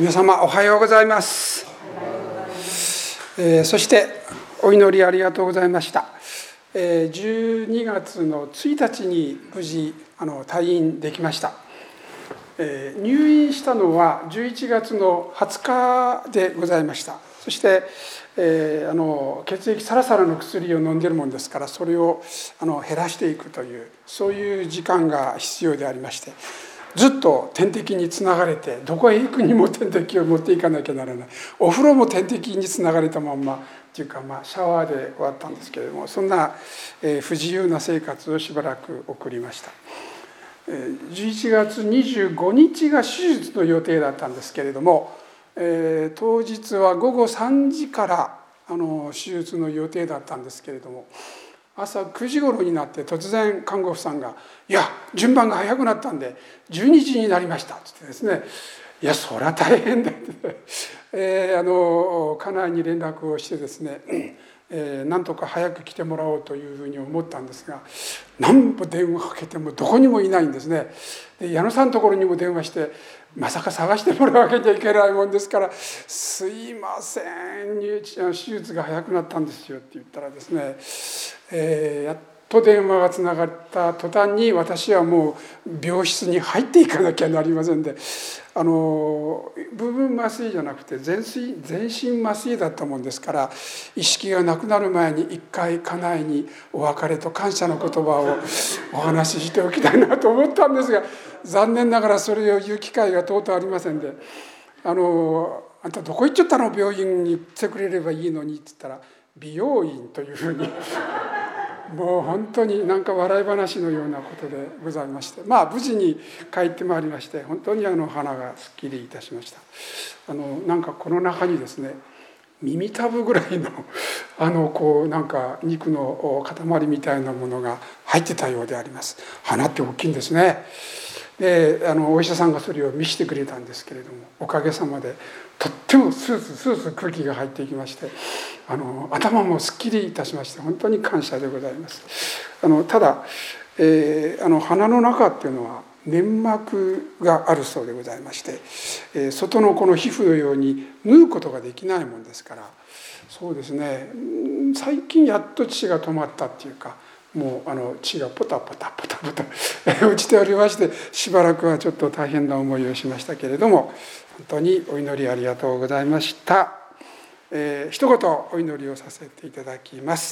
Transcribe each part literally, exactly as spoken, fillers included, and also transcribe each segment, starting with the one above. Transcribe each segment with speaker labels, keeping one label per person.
Speaker 1: 皆様おはようございます。えー、そしてお祈りありがとうございました。えー、じゅうにがつのついたちに無事あの退院できました。えー、入院したのはじゅういちがつのはつかでございました。そして、えー、あの血液サラサラの薬を飲んでいるもんですから、それをあの減らしていくというそういう時間が必要でありまして、ずっと点滴につながれて、どこへ行くにも点滴を持っていかなきゃならない、お風呂も点滴につながれたまんまっていうか、まあシャワーで終わったんですけれども、そんな、えー、不自由な生活をしばらく送りました。じゅういちがつにじゅうごにちが手術の予定だったんですけれども、えー、当日はごごさんじからあの手術の予定だったんですけれども、朝くじ頃になって突然看護婦さんが「いや順番が早くなったんでじゅうにじになりました」って言ってですね、いやそりゃ大変だって、えー、あの家内に連絡をしてですね、えー、なんとか早く来てもらおうというふうに思ったんですが、何度電話かけてもどこにもいないんですね。で矢野さんのところにも電話して、まさか探してもらうわけにはいけないもんですから「すいません手術が早くなったんですよ」って言ったらですね、えー、やっと電話がつながった途端に私はもう病室に入っていかなきゃなりませんで、あの部分麻酔じゃなくて全身全身麻酔だったもんですから、意識がなくなる前に一回家内にお別れと感謝の言葉をお話ししておきたいなと思ったんですが、残念ながらそれを言う機会がとうとうありませんで、あのあんたどこ行っちゃったの、病院に行ってくれればいいのにって言ったら美容院というふうにもう本当になんか笑い話のようなことでございまして、まあ無事に帰ってまいりまして、本当にあの鼻がすっきりいたしました。あのなんかこの中にですね、耳たぶぐらいのあのこうなんか肉の塊みたいなものが入ってたようであります。鼻って大きいんですね。であのお医者さんがそれを見せてくれたんですけれども、おかげさまでとってもスースースースー空気が入っていきまして、あの頭もすっきりいたしまして、本当に感謝でございます。あのただ、えー、あの鼻の中っていうのは粘膜があるそうでございまして、えー、外のこの皮膚のように縫うことができないもんですから、そうですね、最近やっと血が止まったっていうか、もうあの血がポタポタポタポタ落ちておりまして、しばらくはちょっと大変な思いをしましたけれども、本当にお祈りありがとうございました。えー、一言お祈りをさせていただきます。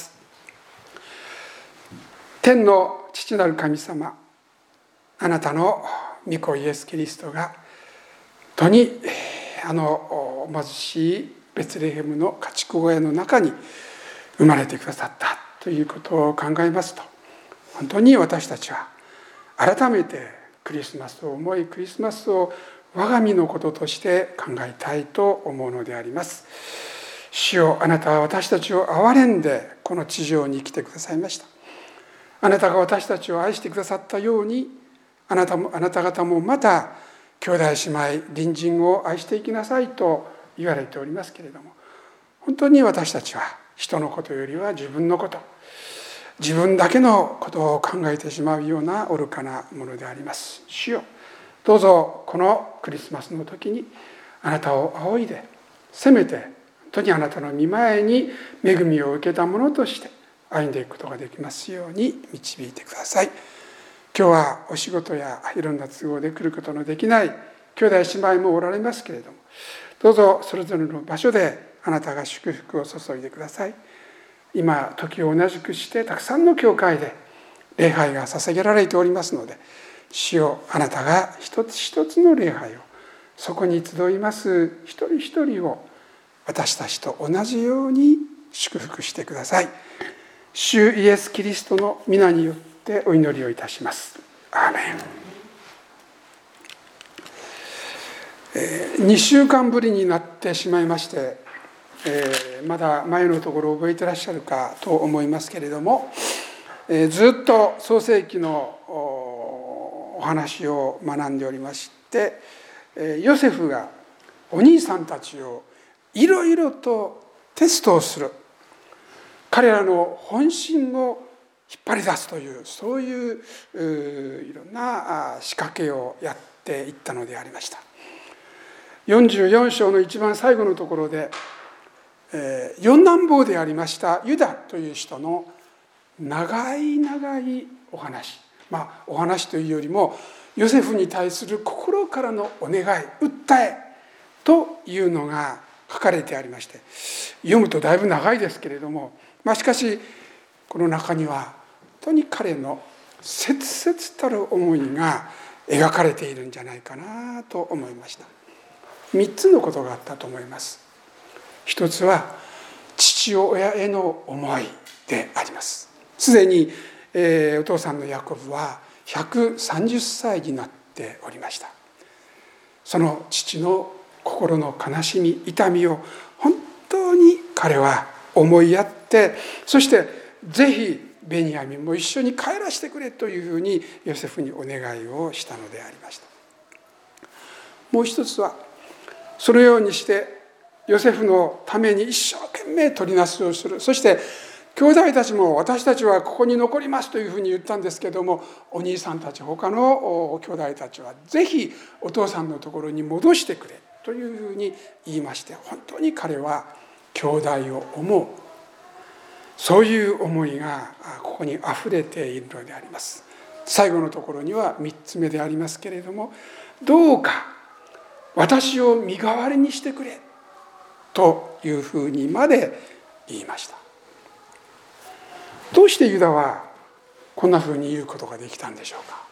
Speaker 1: 天の父なる神様、あなたの御子イエス・キリストが本当にあの貧しいベツレヘムの家畜小屋の中に生まれてくださったということを考えますと、本当に私たちは改めてクリスマスを思い、クリスマスを我が身のこととして考えたいと思うのであります。主よ、あなたは私たちを憐れんでこの地上に来てくださいました。あなたが私たちを愛してくださったように、あなたもあなた方もまた兄弟姉妹隣人を愛していきなさいと言われておりますけれども、本当に私たちは人のことよりは自分のこと、自分だけのことを考えてしまうような愚かなものであります。主よ、どうぞこのクリスマスの時にあなたを仰いで、せめて本当にあなたの御前に恵みを受けたものとして歩んでいくことができますように導いてください。今日はお仕事やいろんな都合で来ることのできない兄弟姉妹もおられますけれども、どうぞそれぞれの場所であなたが祝福を注いでください。今時を同じくしてたくさんの教会で礼拝が捧げられておりますので、主よ、あなたが一つ一つの礼拝を、そこに集います一人一人を私たちと同じように祝福してください。主イエス・キリストの皆によってお祈りをいたします。アーメン。えー、にしゅうかんぶりになってしまいまして、えー、まだ前のところ覚えてらっしゃるかと思いますけれども、えー、ずっと創世記のお話を学んでおりまして、えー、ヨセフがお兄さんたちをいろいろとテストをする、彼らの本心を引っ張り出すという、そういう、ういろんな仕掛けをやっていったのでありました。 よんじゅうよん章の一番最後のところで、えー、四男坊でありましたユダという人の長い長いお話、まあお話というよりもヨセフに対する心からのお願い、訴えというのが書かれてありまして、読むとだいぶ長いですけれども、まあ、しかしこの中には本当に彼の切々たる思いが描かれているんじゃないかなと思いました。三つのことがあったと思います。一つは父親への思いであります。すでに、えー、お父さんのヤコブはひゃくさんじゅっさいになっておりました。その父の心の悲しみ、痛みを本当に彼は思いやって、そしてぜひベニヤミンも一緒に帰らせてくれというふうにヨセフにお願いをしたのでありました。もう一つはそのようにしてヨセフのために一生懸命取りなしをする。そして兄弟たちも私たちはここに残りますというふうに言ったんですけども、お兄さんたち他の兄弟たちはぜひお父さんのところに戻してくれというふうに言いまして、本当に彼は兄弟を思う、そういう思いがここにあふれているのであります。最後のところにはみっつめでありますけれども、どうか私を身代わりにしてくれというふうにまで言いました。どうしてユダはこんなふうに言うことができたんでしょうか。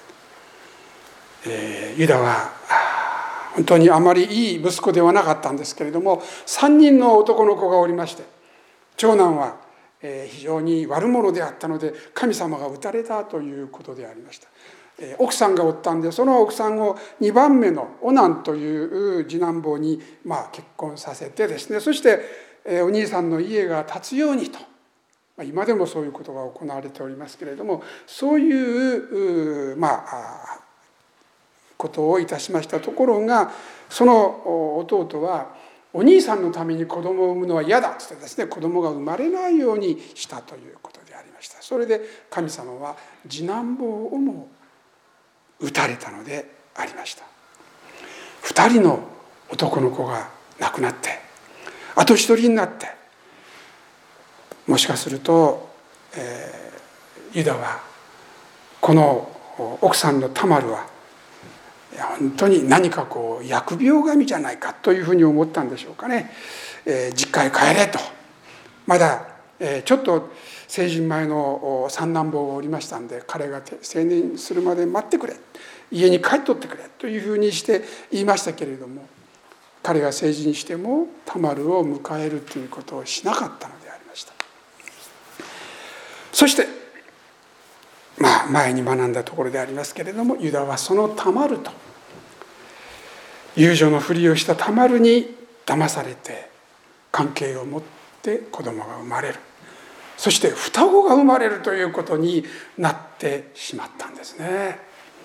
Speaker 1: えー、ユダは本当にあまりいい息子ではなかったんですけれども、さんにんの男の子がおりまして、長男は非常に悪者であったので神様が討たれたということでありました。奥さんがおったんで、その奥さんをにばんめのオナンという次男坊にまあ結婚させてですね、そしてお兄さんの家が建つようにと、今でもそういうことが行われておりますけれども、そういうまあことをいたしましたところが、その弟はお兄さんのために子供を産むのは嫌だと言ってですね、子供が生まれないようにしたということでありました。それで神様は次男坊をも撃たれたのでありました。二人の男の子が亡くなって、あと一人になって、もしかすると、えー、ユダはこの奥さんのタマルは本当に何かこう疫病神じゃないかというふうに思ったんでしょうかね。えー、実家へ帰れと、まだ、えー、ちょっと成人前の三男坊がおりましたんで、彼が成年するまで待ってくれ、家に帰っとってくれというふうにして言いましたけれども、彼が成人してもタマルを迎えるということをしなかったのでありました。そしてまあ前に学んだところでありますけれども、ユダはそのタマルと、遊女のふりをしたタマルに騙されて関係を持って子供が生まれる、そして双子が生まれるということになってしまったんですね。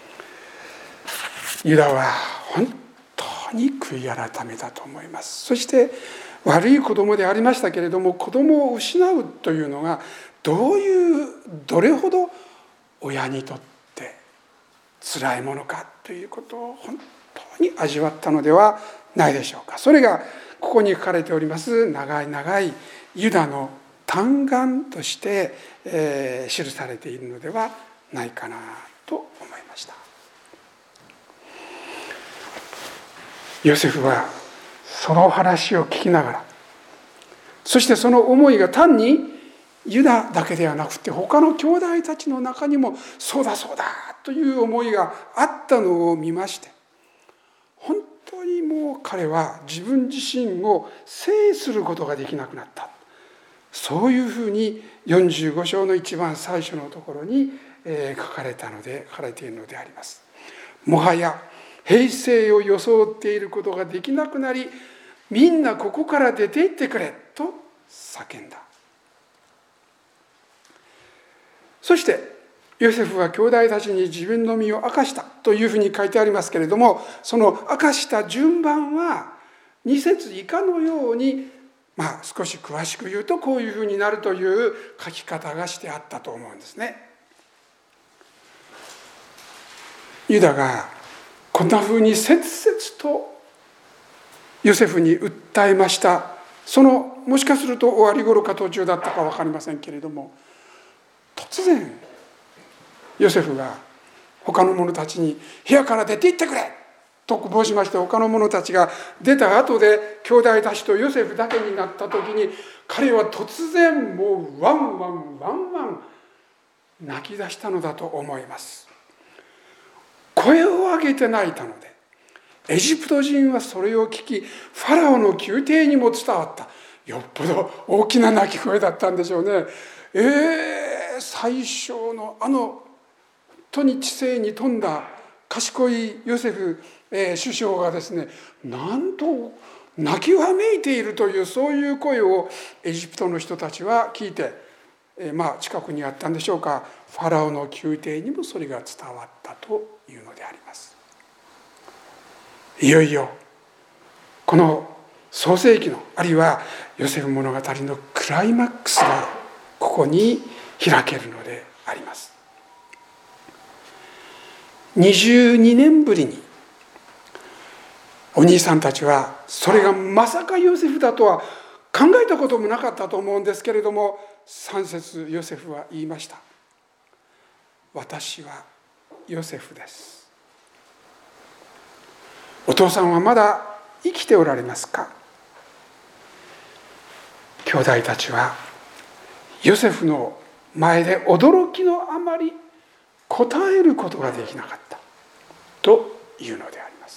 Speaker 1: ユダは本当に悔い改めたと思います。そして悪い子供でありましたけれども、子供を失うというのがどういうどれほど親にとって辛いものかということを本当に味わったのではないでしょうか。それがここに書かれております長い長いユダの嘆願として、えー、記されているのではないかなと思いました。ヨセフはその話を聞きながら、そしてその思いが単にユダだけではなくて他の兄弟たちの中にもそうだそうだという思いがあったのを見まして、本当にもう彼は自分自身を制することができなくなった、そういうふうによんじゅうご章の一番最初のところに書かれたので書かれているのであります。もはや平静を装っていることができなくなり、みんなここから出て行ってくれと叫んだ。そしてヨセフは兄弟たちに自分の身を明かしたというふうに書いてありますけれども、その明かした順番はに節以下のように、まあ少し詳しく言うとこういうふうになるという書き方がしてあったと思うんですね。ユダがこんなふうに切々とヨセフに訴えました。そのもしかすると終わり頃か途中だったか分かりませんけれども、突然ヨセフが他の者たちに部屋から出て行ってくれと申しまして、他の者たちが出た後で兄弟たちとヨセフだけになった時に、彼は突然もうワンワンワンワン泣き出したのだと思います。声を上げて泣いたので、エジプト人はそれを聞き、ファラオの宮廷にも伝わった。よっぽど大きな泣き声だったんでしょうね。えー、最小のあの本当に知性に富んだ賢いヨセフ、えー、首相がですね、なんと泣きわめいているという、そういう声をエジプトの人たちは聞いて、えー、まあ近くにあったんでしょうか、ファラオの宮廷にもそれが伝わったというのであります。いよいよこの創世記の、あるいはヨセフ物語のクライマックスがここに開けるのであります。にじゅうにねんぶりにお兄さんたちは、それがまさかヨセフだとは考えたこともなかったと思うんですけれども、さん節ヨセフは言いました。私はヨセフです。お父さんはまだ生きておられますか？兄弟たちはヨセフの前で驚きのあまり答えることができなかったというのであります。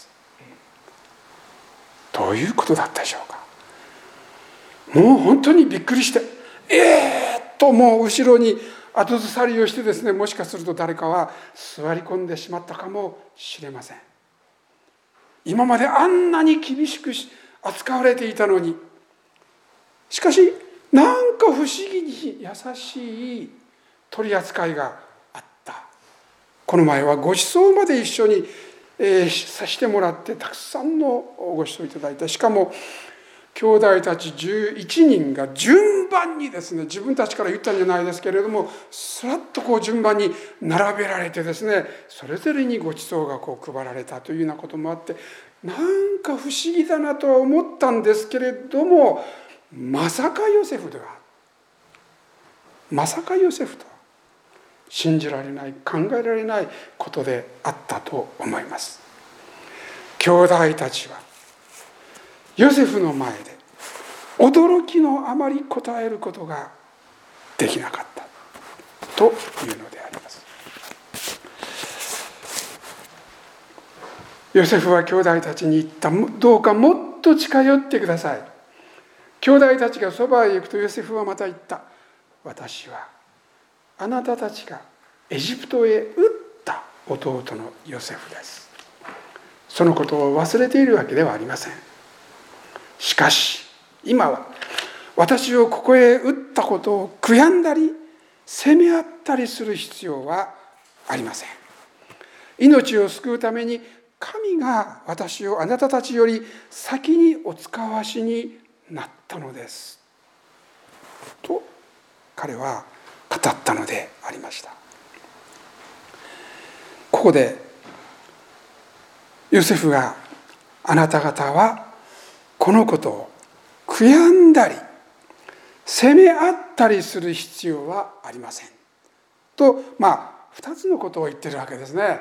Speaker 1: どういうことだったでしょうか。もう本当にびっくりして、えーっともう後ろに後ずさりをしてですね、もしかすると誰かは座り込んでしまったかもしれません。今まであんなに厳しく扱われていたのに、しかしなんか不思議に優しい取り扱いがあった。この前はご馳走まで一緒に、えー、させてもらって、たくさんのご馳走いただいた。しかも兄弟たちじゅういちにんが順番にですね、自分たちから言ったんじゃないですけれども、すらっとこう順番に並べられてですね、それぞれにご馳走がこう配られたというようなこともあって、なんか不思議だなとは思ったんですけれども、まさかヨセフではまさかヨセフとは信じられない、考えられないことであったと思います。兄弟たちはヨセフの前で驚きのあまり答えることができなかったというのであります。ヨセフは兄弟たちに言った。どうかもっと近寄ってください。兄弟たちがそばへ行くと、ヨセフはまた言った。私はあなたたちがエジプトへ撃った弟のヨセフです。そのことを忘れているわけではありません。しかし今は私をここへ撃ったことを悔やんだり責め合ったりする必要はありません。命を救うために神が私をあなたたちより先にお使わしになったのですと彼は語ったのでありました。ここでヨセフが、あなた方はこのことを悔やんだり責め合ったりする必要はありませんと、まあ二つのことを言ってるわけですね。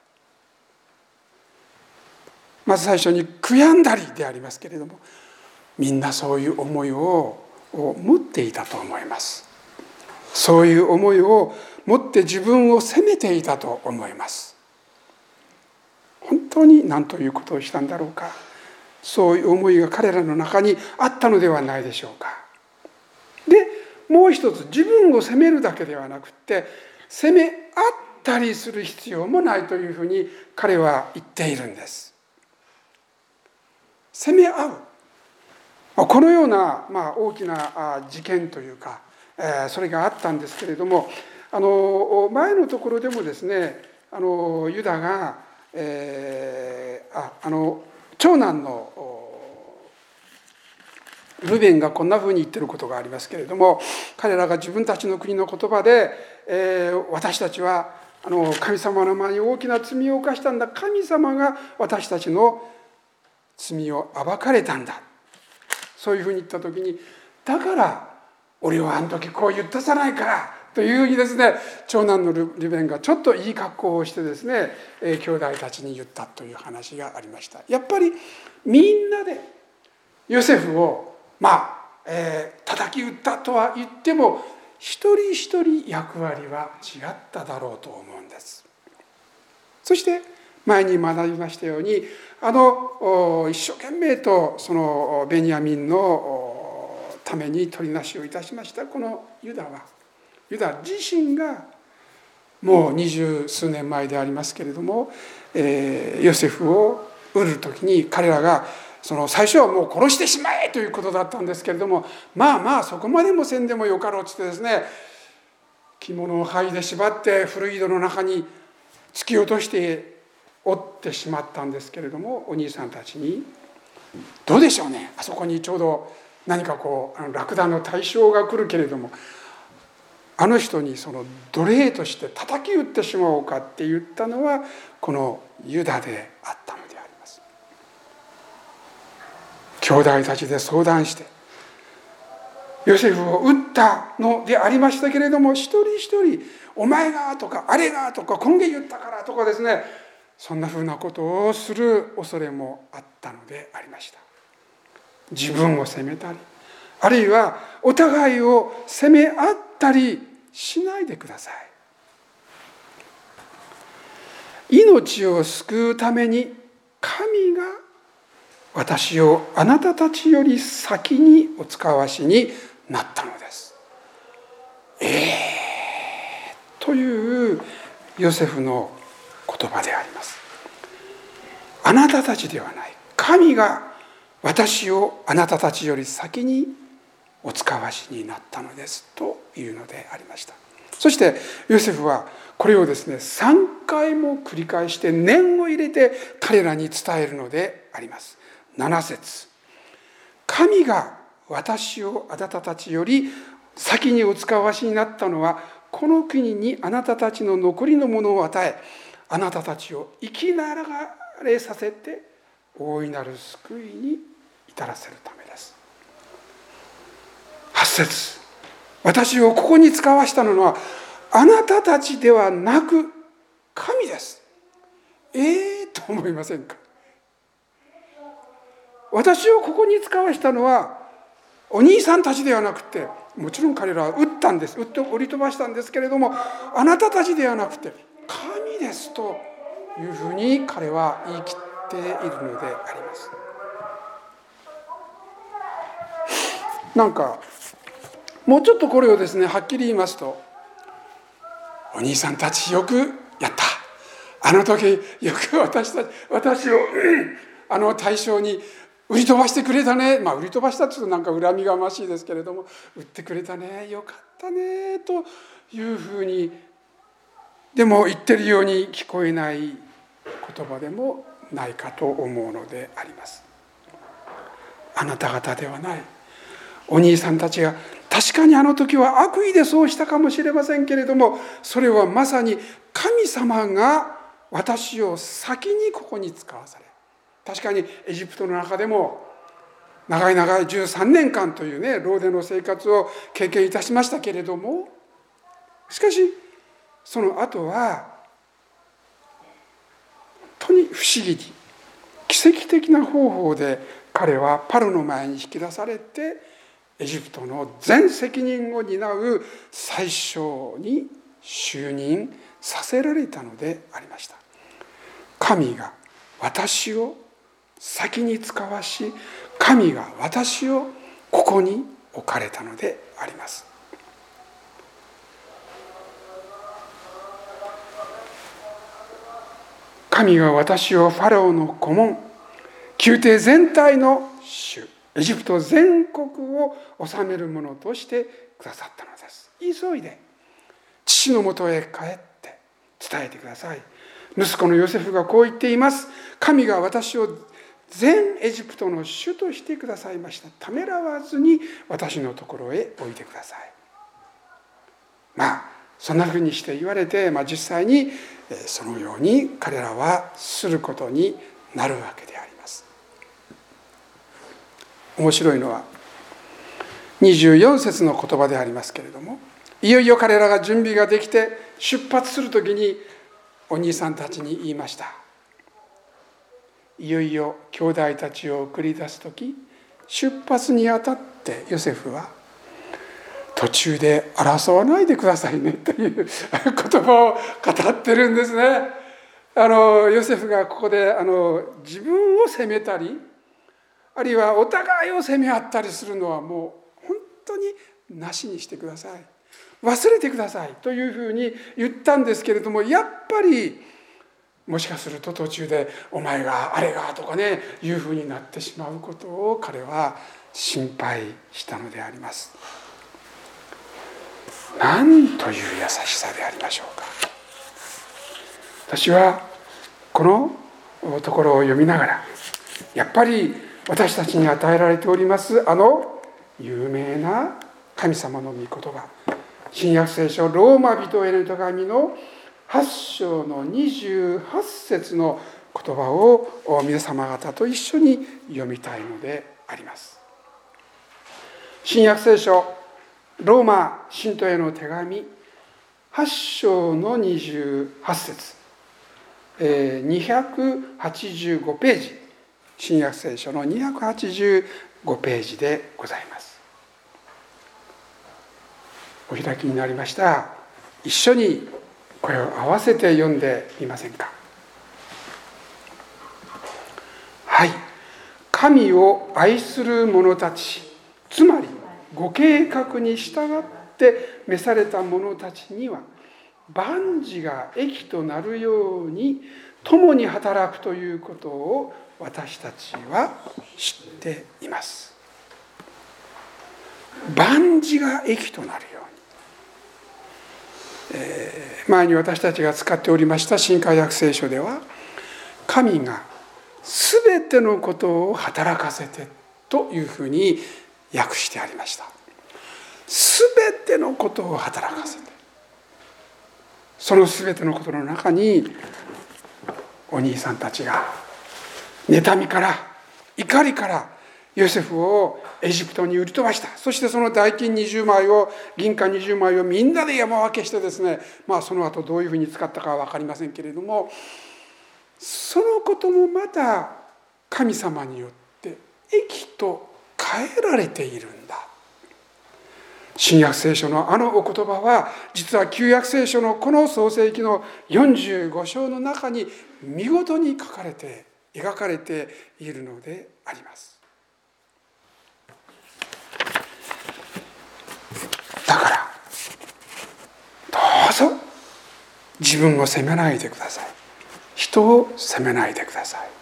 Speaker 1: まず最初に悔やんだりでありますけれども、みんなそういう思いを持っていたと思います。そういう思いを持って自分を責めていたと思います。本当に何ということをしたんだろうか。そういう思いが彼らの中にあったのではないでしょうか。で、もう一つ、自分を責めるだけではなくて、責め合ったりする必要もないというふうに彼は言っているんです。責め合う。このような、まあ、大きな事件というか、それがあったんですけれども、あの前のところでもですね、あのユダが、えー、ああの長男のルベンがこんなふうに言ってることがありますけれども、彼らが自分たちの国の言葉で、えー、私たちはあの神様の前に大きな罪を犯したんだ、神様が私たちの罪を暴かれたんだ、そういうふうに言った時に、だから俺はあの時こう言ったじゃないかというふうにですね、長男のルベンがちょっといい格好をしてですね、えー、兄弟たちに言ったという話がありました。やっぱりみんなでヨセフをまあ、えー、叩き打ったとは言っても、一人一人役割は違っただろうと思うんです。そして前に学びましたように、あの一生懸命とそのベニヤミンのために取りなしをいたしましたこのユダは、ユダ自身がもう二十数年前でありますけれども、えー、ヨセフを売る時に彼らがその最初はもう殺してしまえということだったんですけれども、まあまあそこまでもせんでもよかろうっつってですね、着物を剥いで縛って古い井戸の中に突き落として折ってしまったんですけれども、お兄さんたちにどうでしょうね、あそこにちょうど何かこうあのラクダの対象が来るけれども、あの人にその奴隷として叩き打ってしまおうかって言ったのはこのユダであったのであります。兄弟たちで相談してヨセフを撃ったのでありましたけれども、一人一人お前がとかあれがとか今月言ったからとかですね、そんなふうなことをする恐れもあったのでありました。自分を責めたり、あるいはお互いを責め合ったりしないでください。命を救うために神が私をあなたたちより先にお使わしになったのです。ええー、というヨセフの言葉であります。あなたたちではない、神が私をあなたたちより先にお使わしになったのですというのでありました。そしてヨセフはこれをですねさんかいも繰り返して念を入れて彼らに伝えるのであります。なな節、神が私をあなたたちより先にお使わしになったのは、この国にあなたたちの残りのものを与え、あなたたちを生きながらさせて大いなる救いに至らせるためです。はち節、私をここに使わしたのはあなたたちではなく神です。ええー、と思いませんか。私をここに使わしたのはお兄さんたちではなくて、もちろん彼らは撃ったんです、撃って折り飛ばしたんですけれども、あなたたちではなくて神ですというふうに彼は言い切っているのであります。なんかもうちょっとこれをですねはっきり言いますと、お兄さんたちよくやった、あの時よく私たち私をあの対象に売り飛ばしてくれたね、まあ売り飛ばしたって言うとなんか恨みがましいですけれども、売ってくれたね、よかったねというふうにでも言ってるように聞こえない言葉でもないかと思うのであります。あなた方ではない、お兄さんたちが確かにあの時は悪意でそうしたかもしれませんけれども、それはまさに神様が私を先にここに使わされ、確かにエジプトの中でも長い長いじゅうさんねんかんというね牢での生活を経験いたしましたけれども、しかしその後は本当に不思議に奇跡的な方法で彼はパロの前に引き出されて、エジプトの全責任を担う宰相に就任させられたのでありました。神が私を先に使わし、神が私をここに置かれたのであります。神が私をファラオの顧問、宮廷全体の主、エジプト全国を治めるものとしてくださったのです。急いで父のもとへ帰って伝えてください。息子のヨセフがこう言っています。神が私を全エジプトの主としてくださいました。ためらわずに私のところへおいでください。まあそんなふうにして言われて、まあ、実際にそのように彼らはすることになるわけであります。 面白いのはにじゅうよん節の言葉でありますけれども、いよいよ彼らが準備ができて出発するときにお兄さんたちに言いました。いよいよ兄弟たちを送り出すとき、出発にあたってヨセフは途中で争わないでくださいねという言葉を語ってるんですね。あのヨセフがここであの自分を責めたり、あるいはお互いを責め合ったりするのはもう本当になしにしてください、忘れてくださいというふうに言ったんですけれども、やっぱりもしかすると途中でお前があれがとかねいうふうになってしまうことを彼は心配したのであります。なんという優しさでありましょうか。私はこのところを読みながら、やっぱり私たちに与えられておりますあの有名な神様の御言葉、新約聖書ローマ人への手紙のはち章のにじゅうはち節の言葉を皆様方と一緒に読みたいのであります。新約聖書ローマ信徒への手紙はち章のにじゅうはち節、にひゃくはちじゅうごページ、新約聖書のにひゃくはちじゅうごページでございます。お開きになりました。一緒に声を合わせて読んでみませんか。はい。神を愛する者たち、つまりご計画に従って召された者たちには、万事が益となるように共に働くということを私たちは知っています。万事が益となるように、えー、前に私たちが使っておりました新海訳聖書では、神がすべてのことを働かせてというふうに訳してありました。すべてのことを働かせて、そのすべてのことの中にお兄さんたちが妬みから怒りからヨセフをエジプトに売り飛ばした。そしてその代金にじゅうまいを、銀貨にじゅうまいをみんなで山分けしてですね、まあその後どういうふうに使ったかは分かりませんけれども、そのこともまた神様によって益と変えられているんだ。新約聖書のあのお言葉は、実は旧約聖書のこの創世記のよんじゅうご章の中に見事に書かれて描かれているのであります。だからどうぞ自分を責めないでください。人を責めないでください。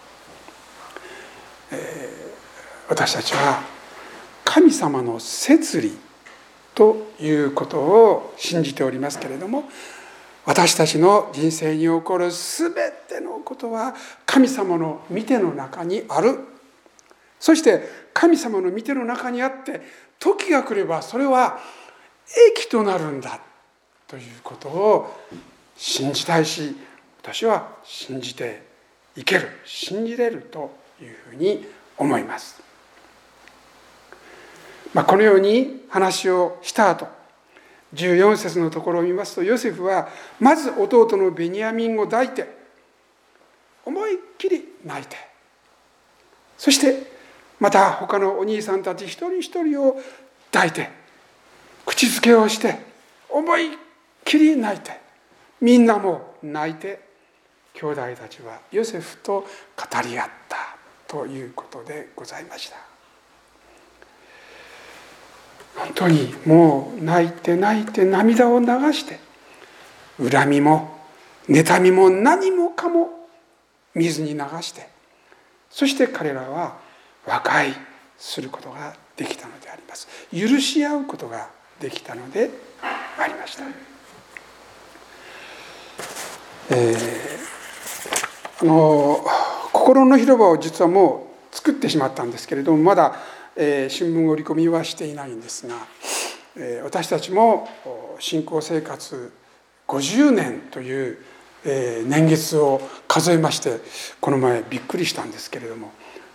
Speaker 1: えー、私たちは神様の摂理ということを信じておりますけれども、私たちの人生に起こるすべてのことは神様の御手の中にある。そして神様の御手の中にあって、時が来ればそれは益となるんだということを信じたいし、私は信じていける、信じれるというふうに思います。まあ、このように話をした後、じゅうよん節のところを見ますと、ヨセフはまず弟のベニヤミンを抱いて思いっきり泣いて、そしてまた他のお兄さんたち一人一人を抱いて口づけをして思いっきり泣いて、みんなも泣いて、兄弟たちはヨセフと語り合ったということでございました。本当にもう泣いて泣いて涙を流して、恨みも妬みも何もかも水に流して、そして彼らは和解することができたのであります。許し合うことができたのでありました。えー、あの心の広場を実はもう作ってしまったんですけれども、まだえー、新聞折り込みはしていないんですが、えー、私たちも信仰生活ごじゅうねんという、えー、年月を数えまして、この前びっくりしたんですけれども、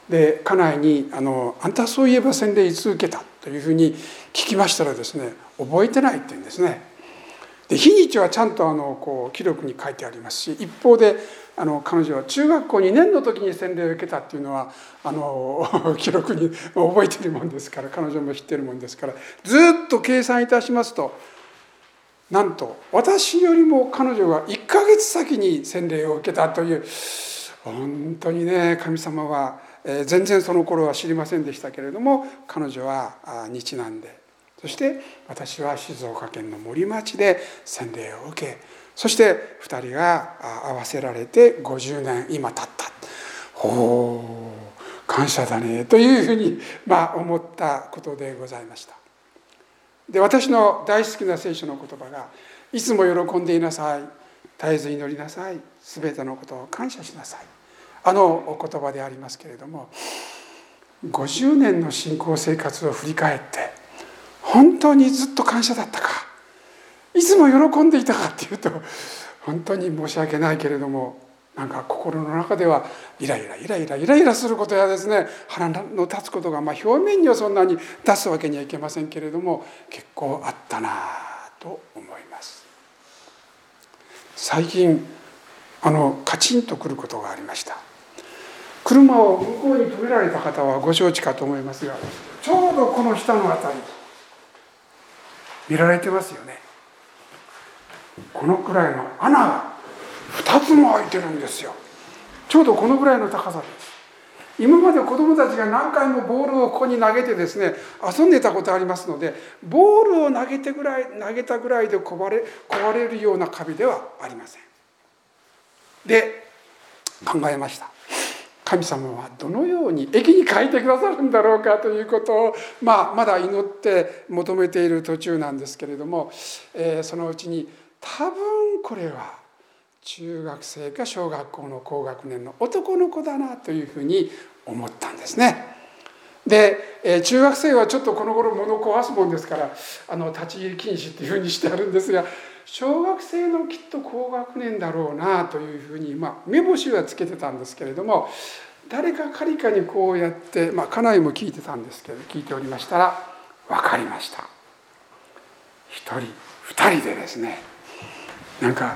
Speaker 1: で家内にあの「あんたそういえば洗礼いつ受けた?」というふうに聞きましたらですね、覚えてないって言うんですね。で日にちはちゃんとあのこう記録に書いてありますし、一方であの彼女は中学校にねんの時に洗礼を受けたっていうのはあの記録に覚えてるもんですから、彼女も知ってるもんですから、ずっと計算いたしますと、なんと私よりも彼女がいっかげつ先に洗礼を受けたという、本当にね、神様は、えー、全然その頃は知りませんでしたけれども、彼女は日南で、そして私は静岡県の森町で洗礼を受け、そしてふたりが合わせられてごじゅうねん今経った。おー、感謝だねというふうに、まあ、思ったことでございました。で、私の大好きな聖書の言葉が「いつも喜んでいなさい、絶えず祈りなさい、すべてのことを感謝しなさい」、あのお言葉でありますけれども、ごじゅうねんの信仰生活を振り返って本当にずっと感謝だったか、いつも喜んでいたかっていうと、本当に申し訳ないけれども、なんか心の中ではイライライライライライラすることやですね、腹の立つことが、まあ表面にはそんなに出すわけにはいけませんけれども、結構あったなと思います。最近あのカチンとくることがありました。車を向こうに止められた方はご承知かと思いますが、ちょうどこの下のあたり見られてますよね。このくらいの穴がふたつも開いてるんですよ。ちょうどこのぐらいの高さです。今まで子どもたちが何回もボールをここに投げてですね、遊んでたことありますので、ボールを投げてぐらい投げたぐらいで壊れ壊れるような壁ではありません。で、考えました。神様はどのように駅に書いてくださるんだろうかということを、まあ、まだ祈って求めている途中なんですけれども、えー、そのうちに多分これは中学生か小学校の高学年の男の子だなというふうに思ったんですね。で、えー、中学生はちょっとこの頃物を壊すもんですからあの立ち入り禁止っていうふうにしてあるんですが、小学生のきっと高学年だろうなというふうに、まあ、目星はつけてたんですけれども、誰か彼かにこうやって、まあ、家内も聞いてたんですけど、聞いておりましたら分かりました。一人二人でですね、なんか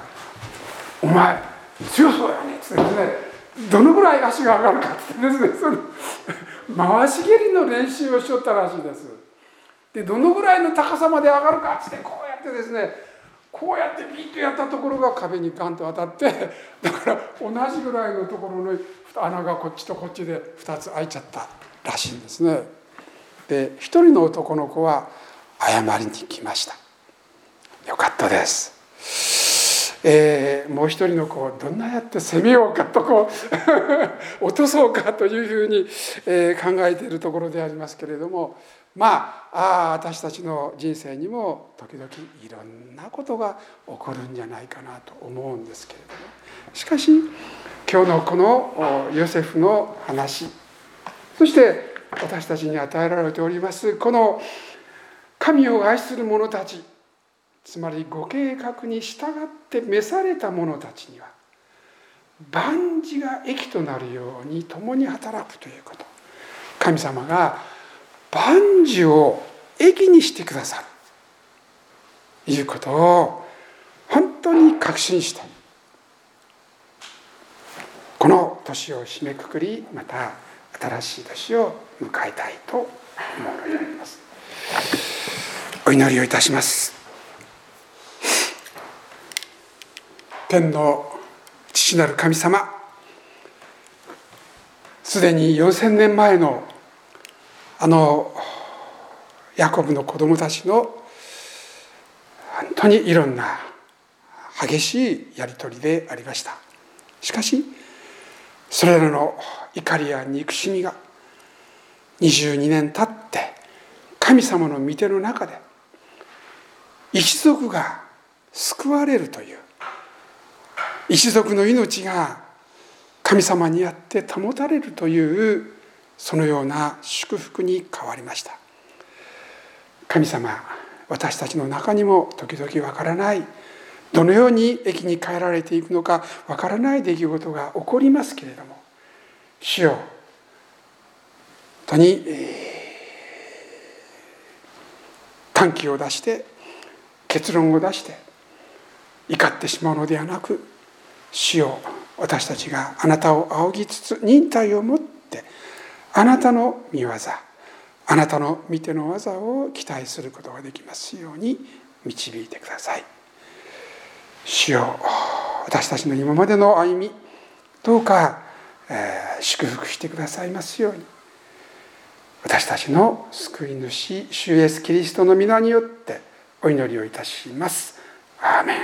Speaker 1: 「お前強そうやね」ってですね、どのぐらい足が上がるかってですね、その回し蹴りの練習をしとったらしいです。で、どのぐらいの高さまで上がるかってこうやってですね、こうやってピッとやったところが壁にガンと当たって、だから同じぐらいのところの穴がこっちとこっちでふたつ開いちゃったらしいんですね。で、一人の男の子は謝りに来ました。よかったです。えー、もう一人の子をどんなやって攻めようかとこう落とそうかというふうに、えー、考えているところでありますけれども、まあ、あ私たちの人生にも時々いろんなことが起こるんじゃないかなと思うんですけれども、しかし今日のこのヨセフの話、そして私たちに与えられておりますこの神を愛する者たち、つまりご計画に従って召された者たちには万事が益となるように共に働くということ、神様が万事を益にしてくださるということを本当に確信して、この年を締めくくり、また新しい年を迎えたいと思うのであります。お祈りをいたします。天の父なる神様、すでによんせんねんまえのあのヤコブの子供たちの本当にいろんな激しいやり取りでありました。しかしそれらの怒りや憎しみがにじゅうにねん経って神様の御手の中で一族が救われるという、一族の命が神様にあって保たれるという、そのような祝福に変わりました。神様、私たちの中にも時々わからない、どのように益に変えられていくのかわからない出来事が起こりますけれども、主よ、 当に短気を出して結論を出して怒ってしまうのではなく、主よ、私たちがあなたを仰ぎつつ忍耐を持ってあなたの御業、あなたの御手の技を期待することができますように導いてください。主よ、私たちの今までの歩み、どうか、えー、祝福してくださいますように、私たちの救い主主イエスキリストの皆によってお祈りをいたします。アーメン。